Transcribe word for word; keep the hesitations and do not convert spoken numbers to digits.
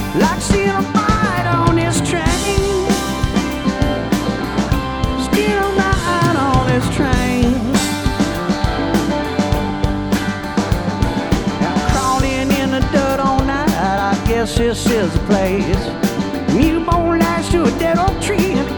like seeing a fight on this train. Still a night on this train. I'm crawling in the dirt all night. I guess this is the place. Newborn latched to a dead oak tree.